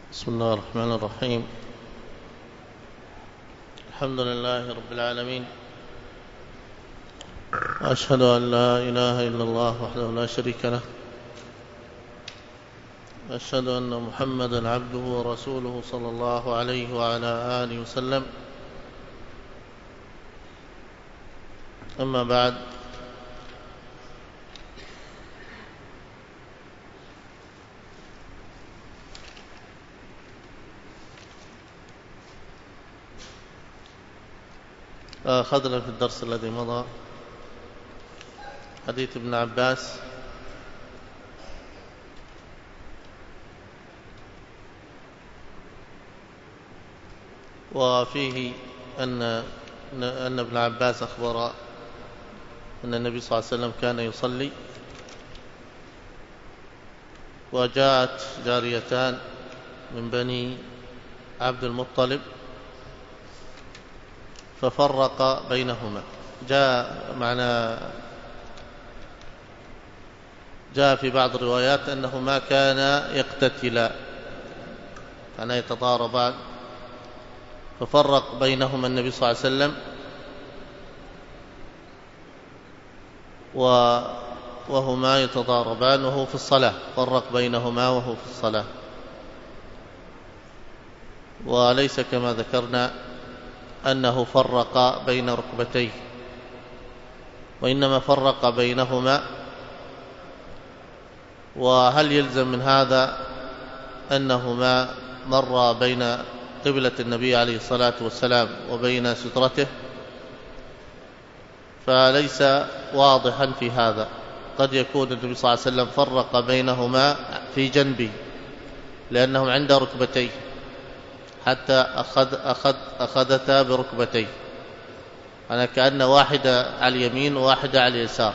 بسم الله الرحمن الرحيم. الحمد لله رب العالمين، وأشهد أن لا إله إلا الله وحده لا شريك له، وأشهد أن محمدا عبده ورسوله صلى الله عليه وعلى آله وسلم. أما بعد، أخذنا في الدرس الذي مضى حديث ابن عباس وفيه أن ابن عباس أخبر أن النبي صلى الله عليه وسلم كان يصلي وجاءت جاريتان من بني عبد المطلب ففرق بينهما. جاء في بعض الروايات أنهما كانا يقتتلا، كانا يتضاربان، ففرق بينهما النبي صلى الله عليه وسلم وهما يتضاربان وهو في الصلاة، فرق بينهما وهو في الصلاة، وليس كما ذكرنا أنه فرق بين ركبتيه، وإنما فرق بينهما. وهل يلزم من هذا أنهما مر بين قبلة النبي عليه الصلاة والسلام وبين سترته؟ فليس واضحا في هذا. قد يكون النبي صلى الله عليه وسلم فرق بينهما في جنبه لأنهم عند ركبتيه حتى أخذتا بركبتيه، يعني كأن واحدة على اليمين وواحدة على اليسار،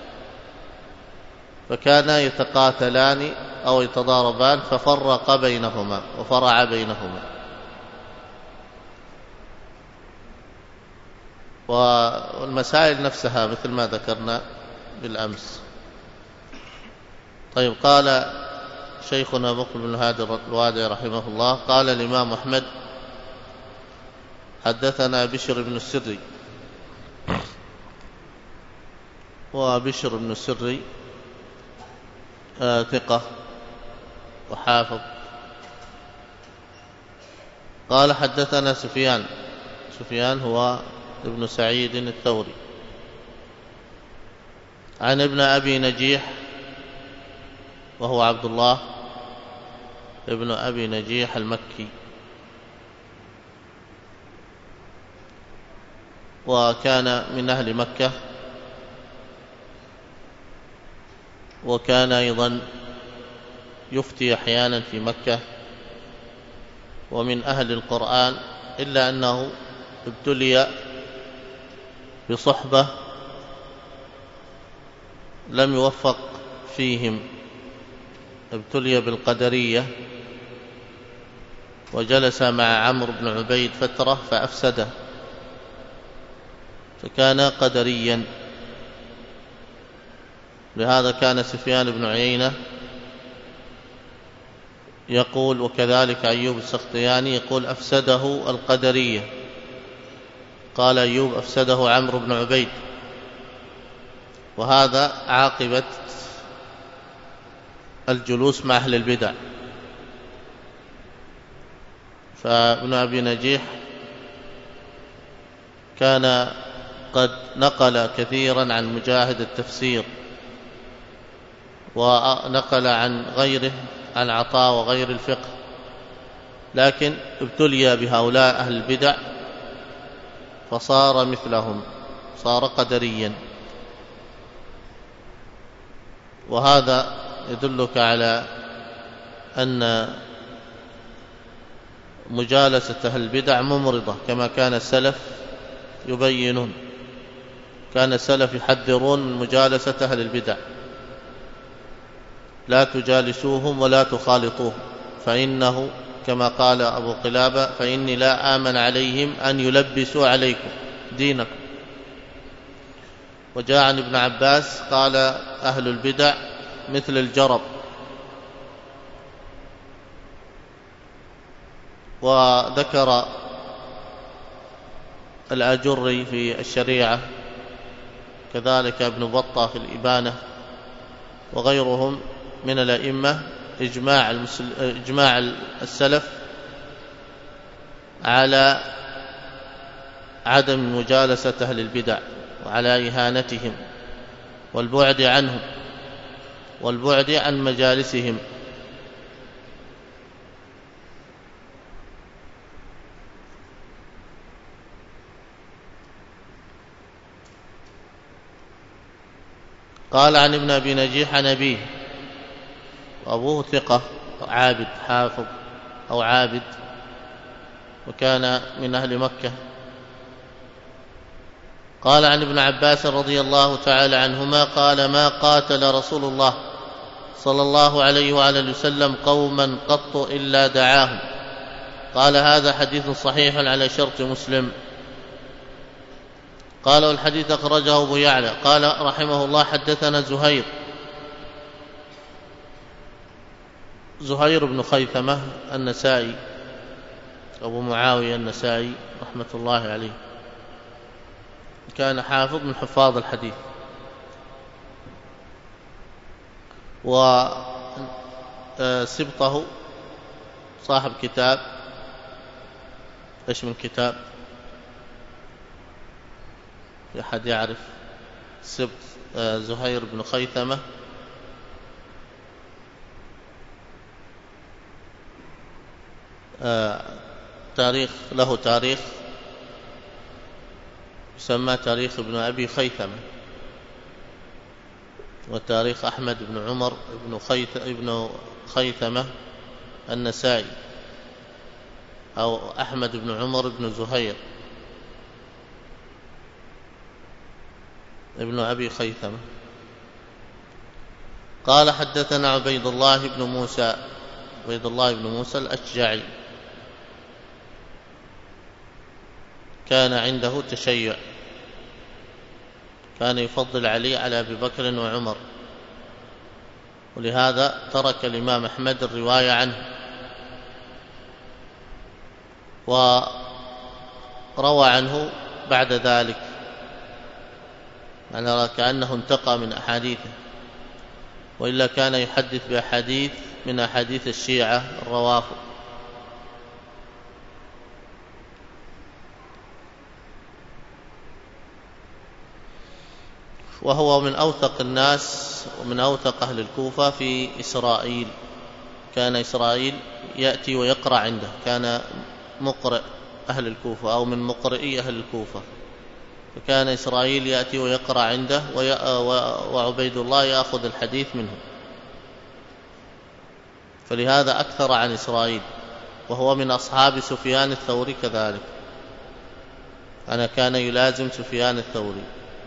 فكانا يتقاتلان أو يتضاربان ففرق بينهما وفرع بينهما. والمسائل نفسها مثل ما ذكرنا بالأمس. طيب، قال شيخنا مقبل بن هادي الوادعي رحمه الله، قال الإمام أحمد: حدثنا بشر بن السري. وبشر بن السري ثقة وحافظ. قال حدثنا سفيان هو ابن سعيد الثوري، عن ابن أبي نجيح وهو عبد الله ابن أبي نجيح المكي، وكان من أهل مكة، وكان أيضا يفتي أحيانا في مكة، ومن أهل القرآن، إلا أنه ابتلي بصحبة لم يوفق فيهم، ابتلي بالقدرية، وجلس مع عمرو بن عبيد فترة فأفسده، فكان قدريا. لهذا كان سفيان بن عيينة يقول، وكذلك أيوب السختياني يقول: أفسده القدرية. قال أيوب: أفسده عمرو بن عبيد. وهذا عاقبة الجلوس مع أهل البدع. فابن أبي نجيح كان قد نقل كثيرا عن مجاهد التفسير، ونقل عن غيره عن عطاء وغير الفقه، لكن ابتلي بهؤلاء أهل البدع فصار مثلهم، صار قدريا. وهذا يدلك على أن مجالسة أهل البدع ممرضة، كما كان السلف يبينون. كان السلف يحذرون من مجالسة أهل البدع: لا تجالسوهم ولا تخالطوهم، فإنه كما قال أبو قلابة: فإني لا آمن عليهم أن يلبسوا عليكم دينكم. وجاء عن ابن عباس قال: أهل البدع مثل الجرب، وذكر الآجري في الشريعة، كذلك ابن بطة في الإبانة، وغيرهم من الأئمة إجماع السلف على عدم مجالسة أهل البدع وعلى إهانتهم والبعد عنهم والبعد عن مجالسهم. قال عن ابن أبي نجيح عن أبيه، وأبوه ثقة عابد حافظ أو عابد، وكان من أهل مكة. قال عن ابن عباس رضي الله تعالى عنهما قال: ما قاتل رسول الله صلى الله عليه وآله وسلم قوما قط إلا دعاهم. قال: هذا حديث صحيح على شرط مسلم. قال: والحديث أخرجه أبو يعلى. قال رحمه الله: حدثنا زهير بن خيثمة النسائي أبو معاوية النسائي رحمة الله عليه، كان حافظ من حفاظ الحديث، وسبطه صاحب كتاب، ايش من كتاب؟ في أحد يعرف سبط زهير بن خيثمة؟ له تاريخ يسمى تاريخ ابن أبي خيثمة، وتاريخ أحمد بن عمر ابن خيثمة النسائي، أو أحمد بن عمر بن زهير ابن أبي خيثمة. قال: حدثنا عبيد الله بن موسى الأشجعي، كان عنده تشيع، كان يفضل علي على أبي بكر وعمر، ولهذا ترك الإمام أحمد الرواية عنه، وروى عنه بعد ذلك، يعني كأنه انتقى من أحاديثه، وإلا كان يحدث بأحاديث من أحاديث الشيعة الروافض. وهو من أوثق الناس ومن أوثق أهل الكوفة في إسرائيل، كان إسرائيل يأتي ويقرأ عنده، كان مقرئ أهل الكوفة أو من مقرئي أهل الكوفة، فكان إسرائيل يأتي ويقرأ عنده، وعبيد الله يأخذ الحديث منه، فلهذا أكثر عن إسرائيل. وهو من أصحاب سفيان الثوري كذلك، كان يلازم سفيان الثوري.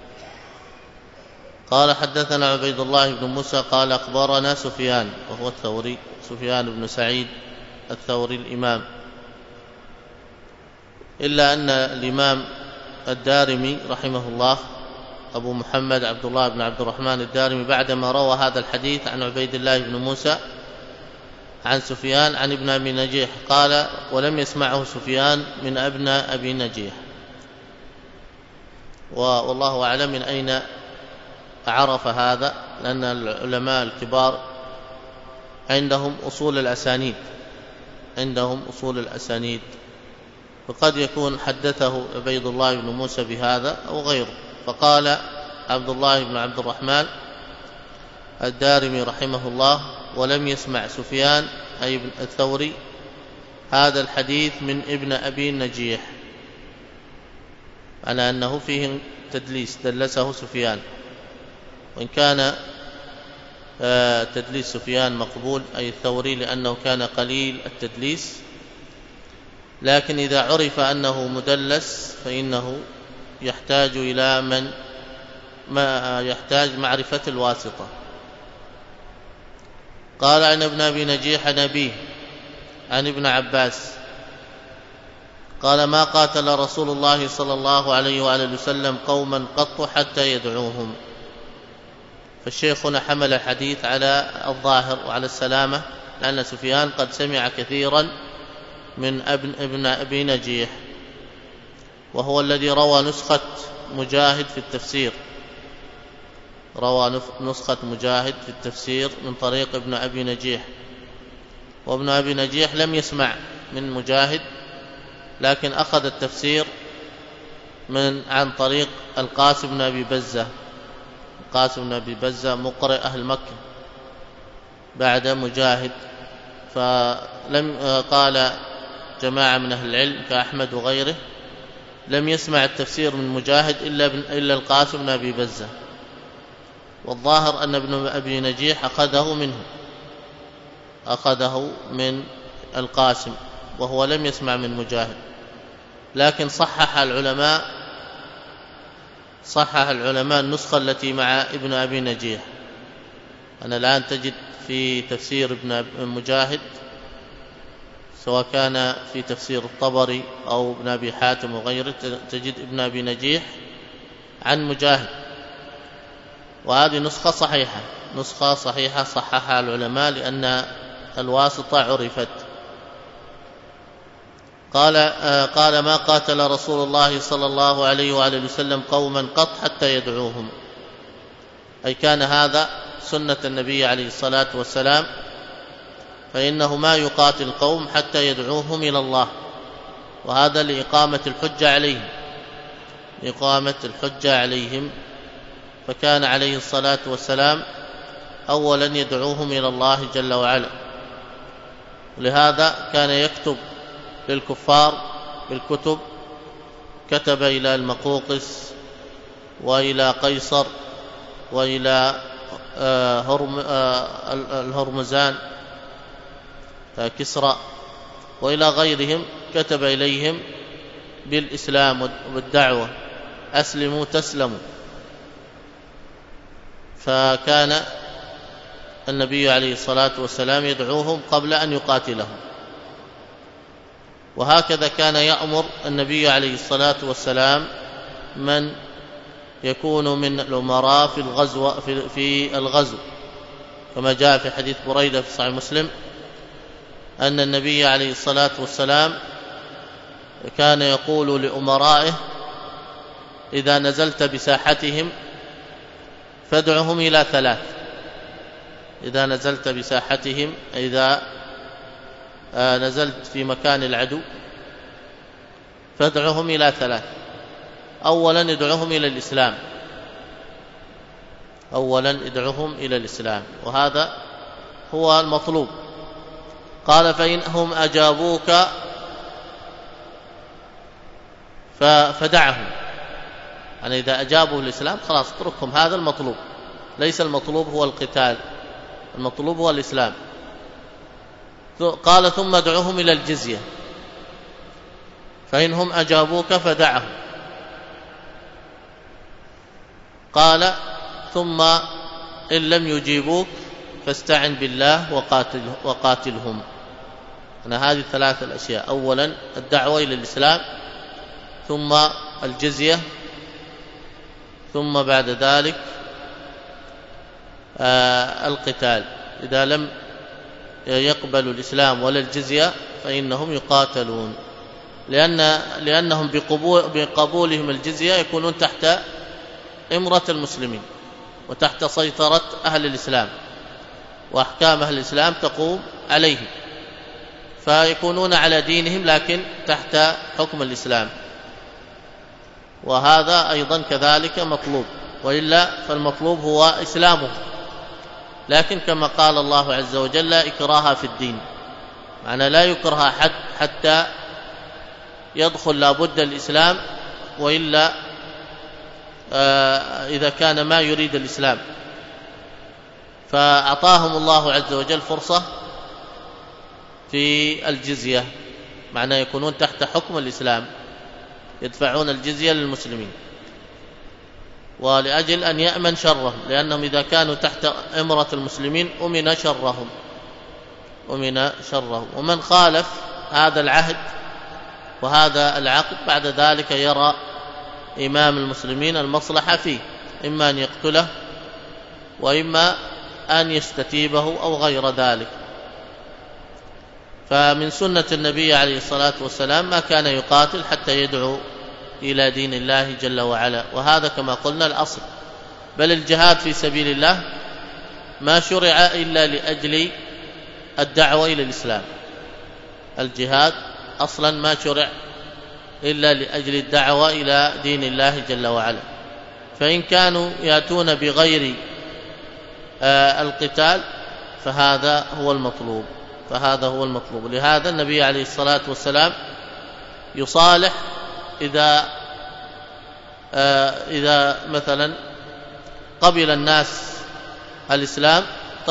قال: حدثنا عبيد الله بن موسى قال: أخبرنا سفيان، وهو الثوري، سفيان بن سعيد الثوري الإمام، إلا أن الإمام الدارمي رحمه الله أبو محمد عبد الله بن عبد الرحمن الدارمي، بعدما روى هذا الحديث عن عبيد الله بن موسى عن سفيان عن ابن أبي نجيح، قال: ولم يسمعه سفيان من ابن أبي نجيح. والله أعلم من أين عرف هذا، لأن العلماء الكبار عندهم أصول الأسانيد، وقد يكون حدثه عبيد الله بن موسى بهذا أو غيره. فقال عبد الله بن عبد الرحمن الدارمي رحمه الله: ولم يسمع سفيان أي ابن الثوري هذا الحديث من ابن أبي نجيح، على أنه فيه تدليس، دلسه سفيان، وإن كان تدليس سفيان مقبول أي الثوري لأنه كان قليل التدليس، لكن إذا عرف أنه مدلس فإنه يحتاج إلى ما يحتاج معرفة الواسطة. قال: عن ابن أبي نجيح عن أبيه عن ابن عباس قال: ما قاتل رسول الله صلى الله عليه وآله وسلم قوما قط حتى يدعوهم. فالشيخ هنا حمل الحديث على الظاهر وعلى السلامة، لأن سفيان قد سمع كثيرا من ابن أبي نجيح، وهو الذي روى نسخة مجاهد في التفسير، روى نسخة مجاهد في التفسير من طريق ابن أبي نجيح. وابن أبي نجيح لم يسمع من مجاهد، لكن أخذ التفسير عن طريق القاسم بن أبي بزة. القاسم بن أبي بزة مقرئ أهل مكة بعد مجاهد، فلم قال جماعة من أهل العلم كأحمد وغيره لم يسمع التفسير من مجاهد إلا القاسم بن أبي بزة، والظاهر أن ابن أبي نجيح أخذه من القاسم وهو لم يسمع من مجاهد. لكن صحح العلماء النسخة التي مع ابن أبي نجيح. أنا الآن تجد في تفسير ابن مجاهد، سواء كان في تفسير الطبري أو ابن أبي حاتم وغيره، تجد ابن أبي نجيح عن مجاهد، وهذه نسخة صحيحة صححها العلماء لأن الواسطة عرفت. قال ما قاتل رسول الله صلى الله عليه وآله وسلم قوما قط حتى يدعوهم، أي كان هذا سنة النبي عليه الصلاة والسلام، فإنه ما يقاتل القوم حتى يدعوهم إلى الله، وهذا لإقامة الحجة عليهم. فكان عليه الصلاة والسلام أولا يدعوهم إلى الله جل وعلا، ولهذا كان يكتب للكفار بالكتب، كتب إلى المقوقس وإلى قيصر وإلى الهرمزان كسرى وإلى غيرهم، كتب إليهم بالإسلام والدعوة، أسلموا تسلموا. فكان النبي عليه الصلاة والسلام يدعوهم قبل أن يقاتلهم، وهكذا كان يأمر النبي عليه الصلاة والسلام من يكون من الأمراء في الغزو، كما جاء في حديث بريدة في صحيح مسلم أن النبي عليه الصلاة والسلام كان يقول لأمرائه إذا نزلت بساحتهم فادعهم إلى ثلاث. إذا نزلت بساحتهم، إذا نزلت في مكان العدو فادعهم إلى ثلاث. أولا ادعهم إلى الإسلام، وهذا هو المطلوب. قال فإنهم أجابوك فدعهم، يعني إذا أجابوا الإسلام خلاص اتركهم، هذا المطلوب. ليس المطلوب هو القتال، المطلوب هو الإسلام. قال ثم ادعوهم إلى الجزية، فإنهم أجابوك فدعهم. قال ثم إن لم يجيبوك فاستعن بالله وقاتلهم. أنا هذه الثلاث الأشياء: أولا الدعوة إلى الإسلام، ثم الجزية، ثم بعد ذلك القتال. إذا لم يقبلوا الإسلام ولا الجزية فإنهم يقاتلون، لأنهم بقبولهم الجزية يكونون تحت إمرة المسلمين وتحت سيطرة أهل الإسلام، وأحكام أهل الإسلام تقوم عليهم، فيكونون على دينهم لكن تحت حكم الإسلام. وهذا أيضا كذلك مطلوب، وإلا فالمطلوب هو إسلامه. لكن كما قال الله عز وجل لا إكراه في الدين، معنى لا يكره أحد حتى يدخل لابد الإسلام، وإلا إذا كان ما يريد الإسلام. فأعطاهم الله عز وجل فرصة في الجزية، معنى يكونون تحت حكم الإسلام، يدفعون الجزية للمسلمين، ولأجل أن يأمن شرهم، لأنهم إذا كانوا تحت إمرة المسلمين أمن شرهم. ومن خالف هذا العهد وهذا العقد بعد ذلك يرى إمام المسلمين المصلحة فيه، إما أن يقتله وإما أن يستتيبه أو غير ذلك. فمن سنة النبي عليه الصلاة والسلام ما كان يقاتل حتى يدعو إلى دين الله جل وعلا، وهذا كما قلنا الأصل. بل الجهاد في سبيل الله ما شرع إلا لأجل الدعوة إلى الإسلام. الجهاد أصلا ما شرع إلا لأجل الدعوة إلى دين الله جل وعلا، فإن كانوا يأتون بغير القتال فهذا هو المطلوب. لهذا النبي عليه الصلاة والسلام يصالح إذا مثلا قبل الناس الإسلام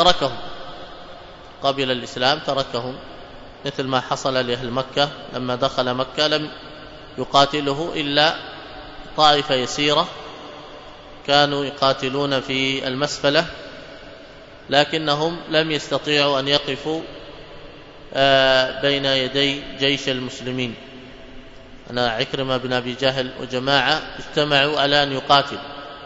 تركهم، مثل ما حصل لأهل مكة لما دخل مكة لم يقاتله إلا طائفة يسيرة كانوا يقاتلون في المسفلة، لكنهم لم يستطيعوا أن يقفوا بين يدي جيش المسلمين. عكرمة بن أبي جهل وجماعة اجتمعوا على أن يقاتلوا،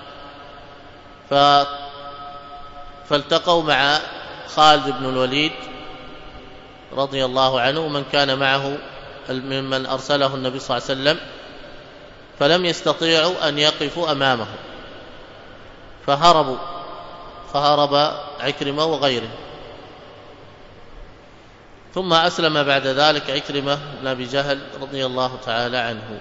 فالتقوا مع خالد بن الوليد رضي الله عنه ومن كان معه ممن أرسله النبي صلى الله عليه وسلم، فلم يستطيعوا أن يقفوا أمامه فهرب عكرمة وغيره. ثم أسلم بعد ذلك عكرمة بن أبي جهل رضي الله تعالى عنه.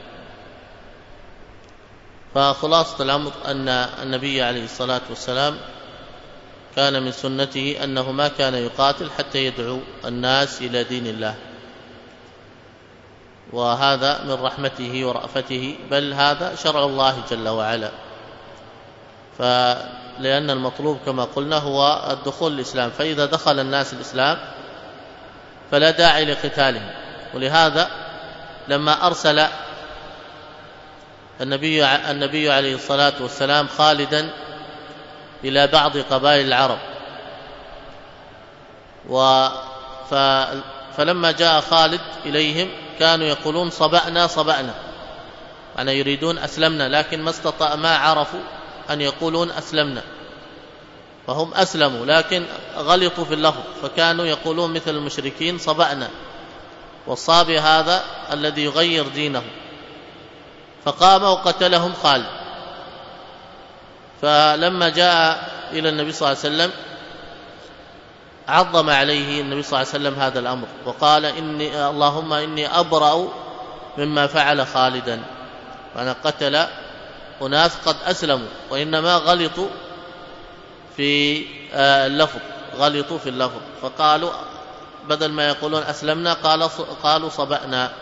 فخلاصة الأمر أن النبي عليه الصلاة والسلام كان من سنته أنه ما كان يقاتل حتى يدعو الناس إلى دين الله، وهذا من رحمته ورأفته، بل هذا شرع الله جل وعلا. لأن المطلوب كما قلنا هو الدخول الإسلام، فإذا دخل الناس الإسلام فلا داعي لقتالهم. ولهذا لما أرسل النبي عليه الصلاة والسلام خالدا إلى بعض قبائل العرب، فلما جاء خالد إليهم كانوا يقولون صبأنا، يعني يريدون أسلمنا، لكن ما عرفوا أن يقولون أسلمنا، فهم أسلموا لكن غلطوا في اللفظ، فكانوا يقولون مثل المشركين صبأنا، والصابئ هذا الذي يغير دينه، فقام وقتلهم خالد. فلما جاء إلى النبي صلى الله عليه وسلم عظم عليه النبي صلى الله عليه وسلم هذا الأمر، وقال اللهم إني أبرأ مما فعل خالدا، وأنا قتل أناس قد أسلموا وإنما غلطوا في اللفظ، فقالوا بدل ما يقولون أسلمنا قالوا صبأنا.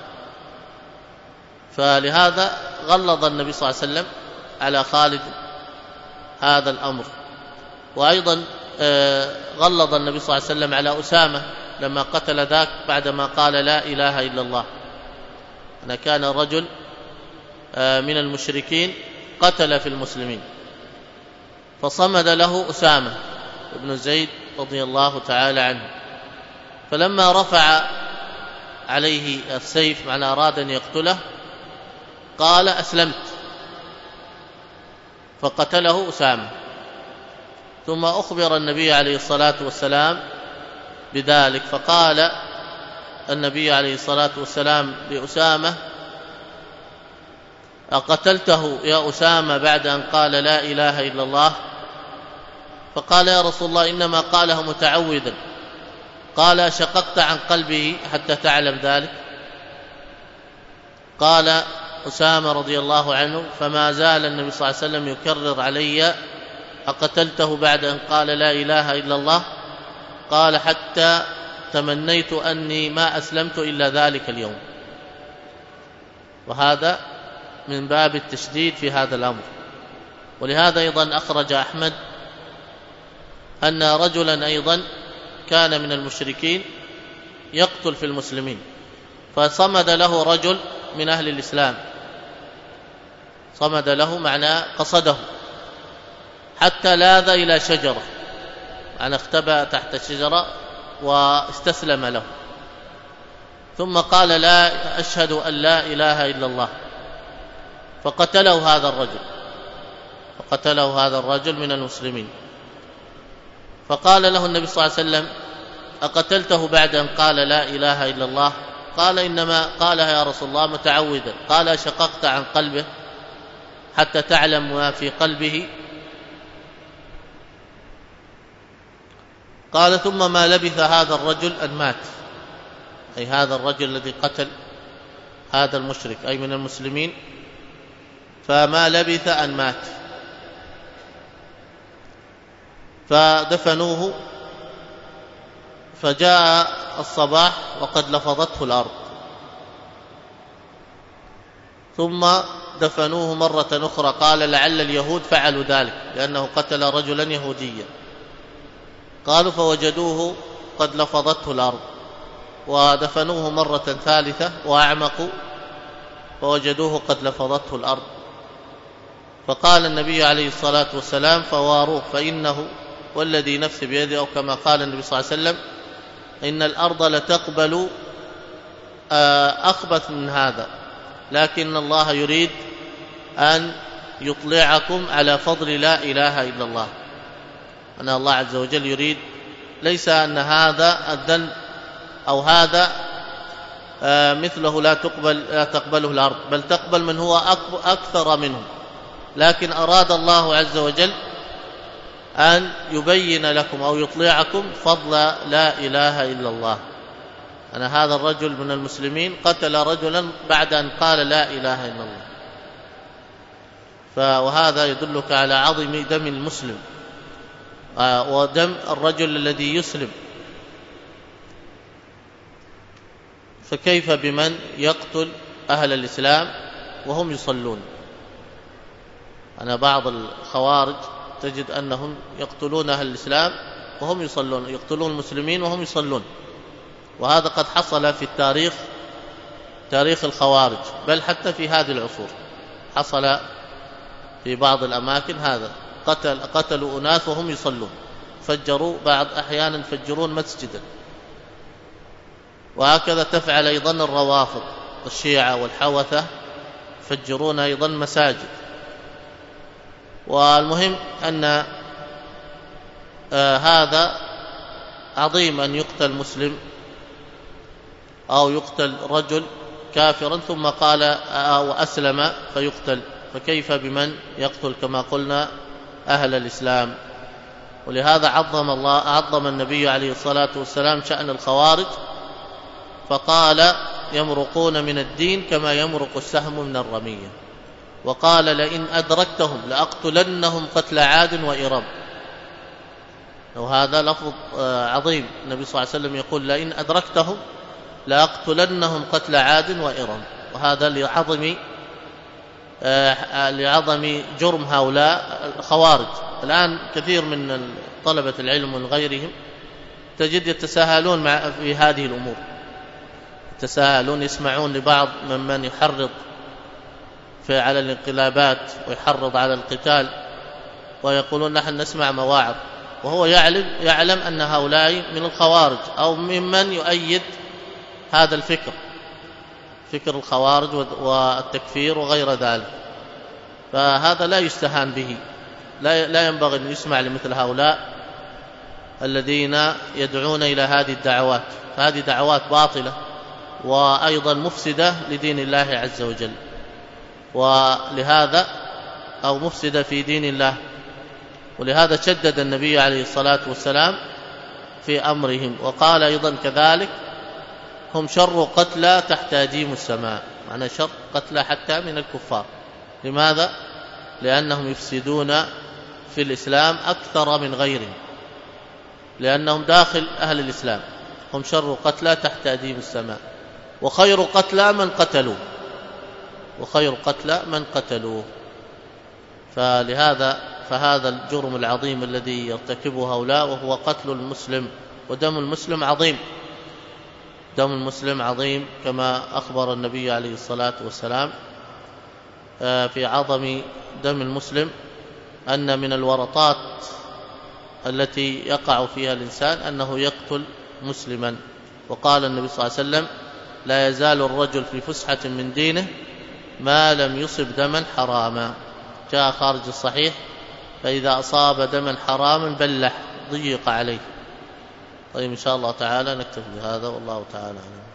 فلهذا غلظ النبي صلى الله عليه وسلم على خالد هذا الأمر. وأيضا غلظ النبي صلى الله عليه وسلم على أسامة لما قتل ذاك بعدما قال لا إله إلا الله. كان رجل من المشركين قتل في المسلمين، فصمد له أسامة بن زيد رضي الله تعالى عنه، فلما رفع عليه السيف معنى أراد أن يقتله قال أسلمت، فقتله أسامة. ثم أخبر النبي عليه الصلاة والسلام بذلك، فقال النبي عليه الصلاة والسلام لأسامة أقتلته يا أسامة بعد أن قال لا إله إلا الله؟ فقال يا رسول الله إنما قاله متعوذا. قال شققت عن قلبه حتى تعلم ذلك؟ قال أسامة رضي الله عنه فما زال النبي صلى الله عليه وسلم يكرر علي أقتلته بعد أن قال لا إله إلا الله؟ قال حتى تمنيت أني ما أسلمت إلا ذلك اليوم. وهذا من باب التشديد في هذا الأمر. ولهذا أيضا أخرج أحمد أن رجلا أيضا كان من المشركين يقتل في المسلمين، فصمد له رجل من أهل الإسلام، صمد له معناه قصده حتى لاذ إلى شجرة، يعني اختبأ تحت الشجرة واستسلم له، ثم قال لا أشهد أن لا إله إلا الله، فقتله هذا الرجل من المسلمين. فقال له النبي صلى الله عليه وسلم أقتلته بعد أن قال لا إله إلا الله؟ قال إنما قالها يا رسول الله متعودا. قال شققت عن قلبه حتى تعلم ما في قلبه؟ قال ثم ما لبث هذا الرجل أن مات، أي هذا الرجل الذي قتل هذا المشرك أي من المسلمين، فما لبث أن مات. فدفنوه، فجاء الصباح وقد لفظته الأرض، ثم دفنوه مرة أخرى. قال لعل اليهود فعلوا ذلك لأنه قتل رجلا يهوديا. قالوا فوجدوه قد لفظته الأرض، ودفنوه مرة ثالثة وأعمقوا فوجدوه قد لفظته الأرض. فقال النبي عليه الصلاة والسلام فواروه، فإنه والذي نفسي بيده، أو كما قال النبي صلى الله عليه وسلم إن الأرض لتقبل أخبث من هذا، لكن الله يريد أن يطلعكم على فضل لا إله إلا الله. أن الله عز وجل يريد ليس أن هذا الذنب أو هذا مثله لا تقبله الأرض، بل تقبل من هو أكثر منه، لكن أراد الله عز وجل أن يبين لكم أو يطلعكم فضل لا إله إلا الله. أن هذا الرجل من المسلمين قتل رجلا بعد أن قال لا إله إلا الله، وهذا يدلك على عظم دم المسلم ودم الرجل الذي يسلم. فكيف بمن يقتل أهل الإسلام وهم يصلون؟ أنا بعض الخوارج تجد أنهم يقتلون أهل الإسلام وهم يصلون، يقتلون المسلمين وهم يصلون، وهذا قد حصل في التاريخ، تاريخ الخوارج، بل حتى في هذه العصور حصل في بعض الأماكن هذا، قتلوا أناس وهم يصلون، فجروا بعض أحيانا يفجرون مسجدا. وهكذا تفعل أيضا الروافض الشيعة والحوثة، يفجرون أيضا مساجد. والمهم أن هذا عظيم أن يقتل مسلم أو يقتل رجل كافرا ثم قال أو أسلم فيقتل، فكيف بمن يقتل كما قلنا أهل الإسلام؟ ولهذا عظم النبي عليه الصلاة والسلام شأن الخوارج، فقال يمرقون من الدين كما يمرق السهم من الرمية، وقال لئن أدركتهم لأقتلنهم قتل عاد وإرم. وهذا لفظ عظيم، النبي صلى الله عليه وسلم يقول لئن أدركتهم لأقتلنهم قتل عاد وإرم، وهذا لعظم جرم هؤلاء الخوارج. الآن كثير من طلبة العلم من غيرهم تجد يتساهلون في هذه الأمور، يتساهلون، يسمعون لبعض ممن يحرض على الانقلابات ويحرض على القتال ويقولون نحن نسمع مواعظ، وهو يعلم أن هؤلاء من الخوارج أو ممن يؤيد هذا الفكر، فكر الخوارج والتكفير وغير ذلك. فهذا لا يستهان به، لا ينبغي أن يسمع لمثل هؤلاء الذين يدعون إلى هذه الدعوات، فهذه دعوات باطلة وأيضا مفسدة لدين الله عز وجل، ولهذا أو مفسدة في دين الله. ولهذا شدد النبي عليه الصلاة والسلام في أمرهم، وقال أيضا كذلك هم شر قتلى تحت أديم السماء، معنى شر قتلى حتى من الكفار. لماذا؟ لأنهم يفسدون في الإسلام أكثر من غيرهم، لأنهم داخل أهل الإسلام. هم شر قتلى تحت أديم السماء، وخير قتلى من قتلوه، وخير قتلى من قتلوه. فهذا الجرم العظيم الذي يرتكبه هؤلاء وهو قتل المسلم، ودم المسلم عظيم، دم المسلم عظيم، كما أخبر النبي عليه الصلاة والسلام في عظم دم المسلم أن من الورطات التي يقع فيها الإنسان أنه يقتل مسلما. وقال النبي صلى الله عليه وسلم لا يزال الرجل في فسحة من دينه ما لم يصب دما حراما، جاء خارج الصحيح فإذا أصاب دما حراما بلح ضيق عليه، طيب إن شاء الله تعالى نكتفي بهذا، والله تعالى أعلم.